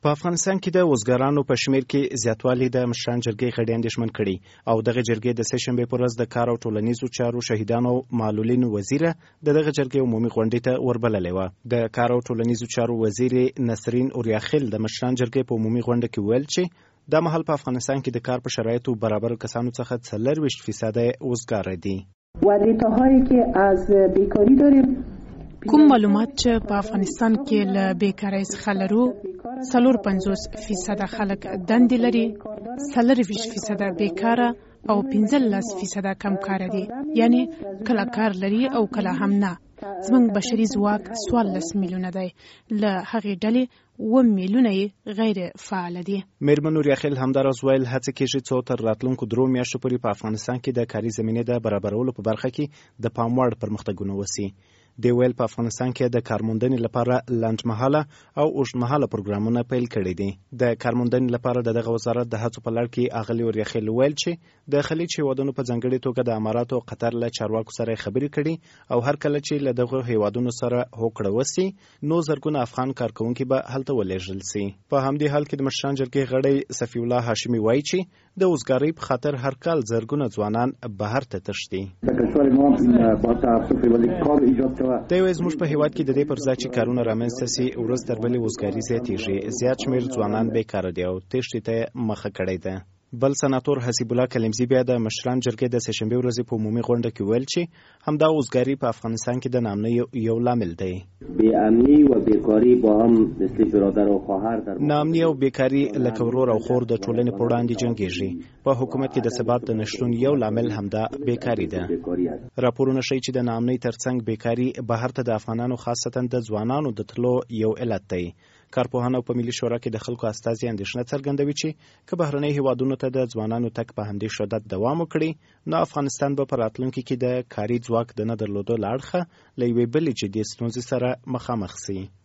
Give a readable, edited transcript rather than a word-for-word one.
په افغانستان کې د وزګارانو په شمیر کې زیاتوالی د مشران جرګې غړي اندېښمن کړي او دغه جرګې د سه‌شنبې په ورځ د کار او ټولنیزو چارو شهیدانو معلولینو وزیره دغه جرګې عمومي غونډې ته وربللې وه. د کار او ټولنیزو چارو وزیر نسرین اوریاخیل د مشران جرګې په عمومي غونډه کې ویل چې دا مهال په افغانستان کې د کار په شرایطو برابر کسانو څخه 40% وزګار دي. وظیفه‌هایی که از بیکاری داریم کوم معلومات چې په افغانستان کې له بیکارۍ څخه لرو 54% خلک دندې لري، 40% بیکاره او 15% کم کار دي، یعنی کله کار لري او کله هم نه. زموږ بشري ځواک 14 میلیونه دی، له هغې ډلې 1 میلیونه یې غیر فعال دي. میرمن اوریاخیل همداراز ویل هڅه کېږي څو تر راتلونکو 3 میاشتو پورې په افغانستان کې د کاري زمینې د برابرولو په برخه کې د پام وړ پرمختګونه وسي. دی ویل په افغانستان کې د کارموندنې لپاره لنډمهاله او اوږدمهاله پروګرامونه پیل کړي دي. د کارموندنې لپاره د دغه وزارت د هڅو په لړ کې اغلې اوریاخیل ویل چې د خلیج هیوادونو په ځانګړې توګه د اماراتو او قطر له چارواکو سره خبرې کړي او هر کله چې له دغه هیوادونو سره هوکړه وسي نو زرګونه افغان کارکونکي به هلته ولېږل سي. په همدې حال کې د مشران جرګې غړی صفی الله هاشمي وایي چې د وزګارۍ په خاطر هر کال زرګونه ځوانان بهر ته تښتي. دی وایي زموږ په هیواد کې د دې پر ځای چې کارونه رامنځته سي ورځ تر بلې وزګاري زیاتېږي، زیات شمېر ځوانان بیکاره دي او تېښتې ته مخه کړې ده. بل سناتور حسیب الله کلیمزی بیا د مشران جرګې د سه‌شنبې ورځې په عمومي غونډه کې ویل چې همدا وزګاري په افغانستان کې د ناامنۍ یو لامل دی. بېامني او بیکاري با هم مثل برادر او خواهر در ناامني او بیکاري لکه ورور او خور د ټولنې په وړاندې جنګېږي. په حکومت کې د ثبات د نشتون یو لامل همدا بیکاري ده. راپورونه ښیي چې د ناامنۍ ترڅنګ بیکاري بهر ته د افغانانو خاصتا د ځوانانو د تلو یو علت دی. کارپوهانو په ملي شورا کې د خلکو استازي اندېښنه څرګندوي چې که بهرنۍ هیوادونو ته د ځوانانو تګ په همدې شدت دوام وکړي نو افغانستان به په راتلونکي کې د کاري ځواک د نه درلودو له اړخه له یوې بلې جدي ستونزې سره مخامخ سي.